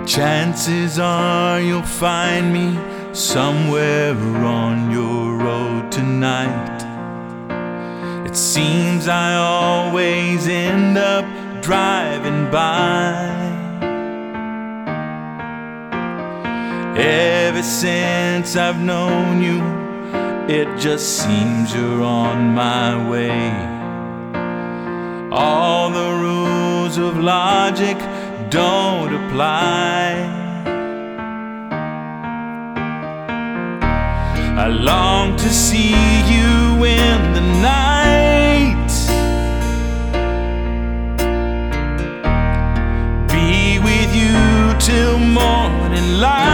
Chances are you'll find me somewhere on your road tonight. It seems I always end up driving by. Ever since I've known you, it just seems you're on my way. All the rules of logic don't apply. I long to see you in the night, be with you till morning light.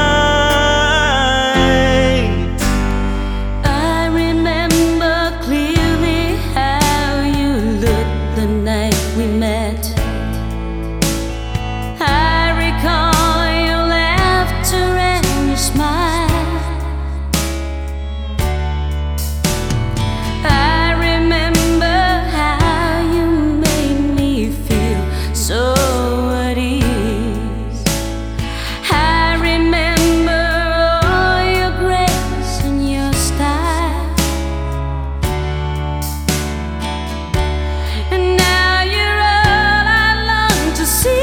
I remember clearly how you looked the night we met. I recall your laughter and your smile. I remember how you made me feel so at ease. I remember all your grace and your style. And now you're all I long to see.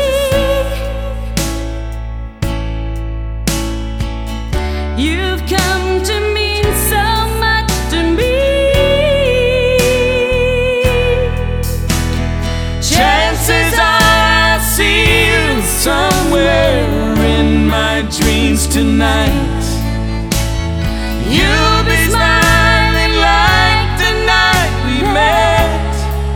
You've come to mean so much to me. Chances are I'll see you somewhere in my dreams tonight. You'll be smiling like the night we met.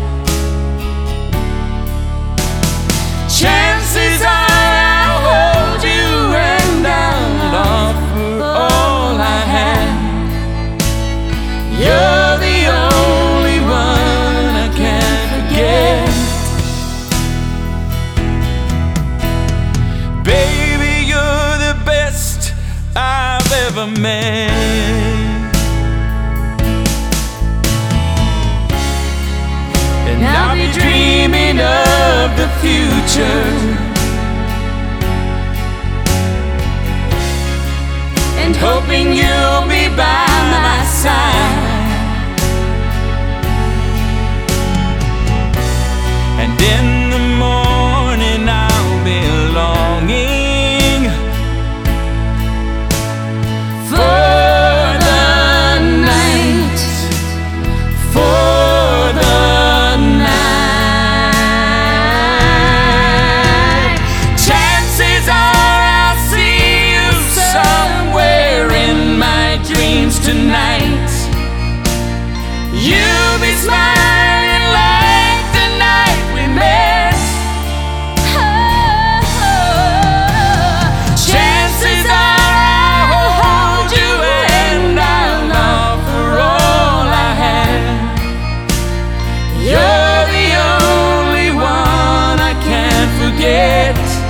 Chances are I'll hold you and I'll offer all I have. You're the only one I can't forget. Baby, you're the best I've ever met. And I'll be dreaming of the future, and hoping you'll be by my side. And in the morning I'll be longing for the night, for the night. Chances are I'll see you somewhere in my dreams tonight. You'll be smiling like the night we met. Chances are I'll hold you and I'll offer all I have. You're the only one I can't forget.